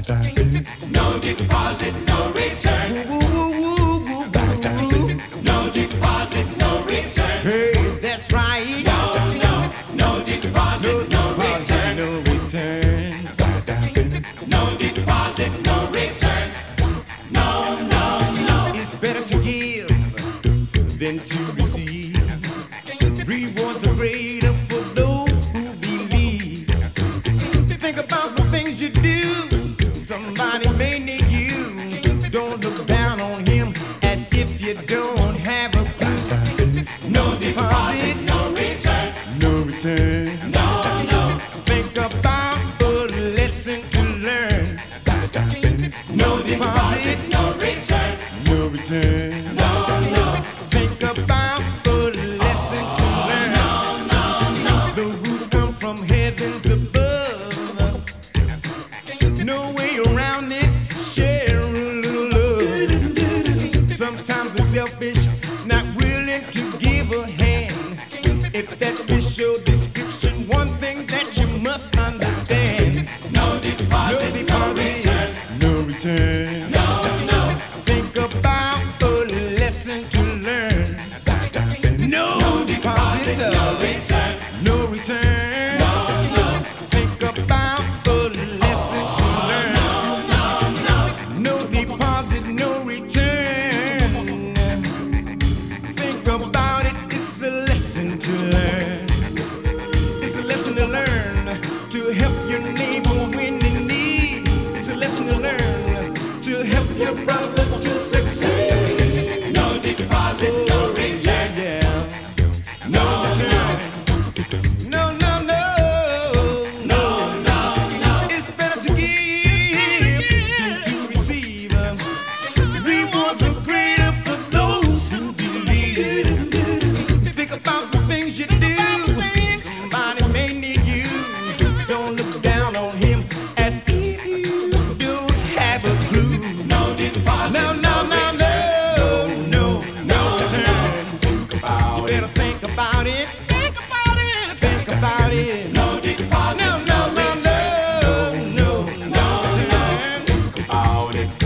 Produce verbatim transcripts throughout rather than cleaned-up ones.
No deposit, no return. No deposit, no return. Hey, that's right. No, no, no deposit, no return. No return. No deposit, no return. No, no, no. It's better to give than to receive. Rewards are greater for those who believe. Think about the things you do. Somebody may need you. Don't look down on him as if you don't have a clue. No deposit, no return. No return. No, no. Think about a lesson to learn. No deposit, no return. No return. No, no. Think about a lesson to learn. No, no, no. The rules come from heavens above. No way around it. Share a little love. Sometimes we're selfish, not willing to give a hand. If that fits your description, one thing that you must understand. No deposit, no return. No return. No, no. Think about a lesson to learn. No, No deposit, no return. no return. No, no. Think about a lesson to learn. No deposit, no return. Think about it, it's a lesson to learn. It's a lesson to learn to help your neighbor when in need. It's a lesson to learn to help your brother to succeed. No deposit, no return. Yeah. No return. No, no, no. No, no, no. It's better to give than to receive. Rewards are greater for those who believe. Think about the things you do. Somebody may need you. Don't look down on him as if you don't have a clue. No deposit, No, no, no, no, no, no return. Think about You better it. think about it. Think about it. Think about it. No deposit, No, no no, no, return. no, no, no return. Think about it.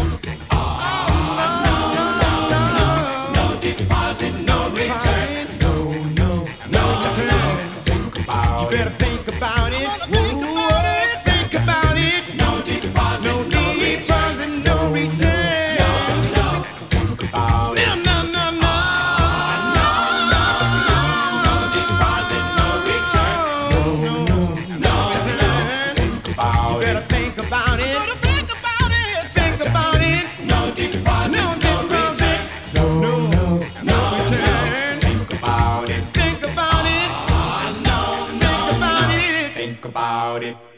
No deposit, no return. No, no, no return. Think You about better it. think about it. Ooh, think about it. No deposit, No no return. deposit, no return. No, no. Think about it. No, no, no, no. No deposit, no return. No, no, No, return. think about Better it. think about it. Think about it. Think about it. No deposit, No no deposit. return. No, no, no return. Think about it. Think about it. No, Think about it. think about it.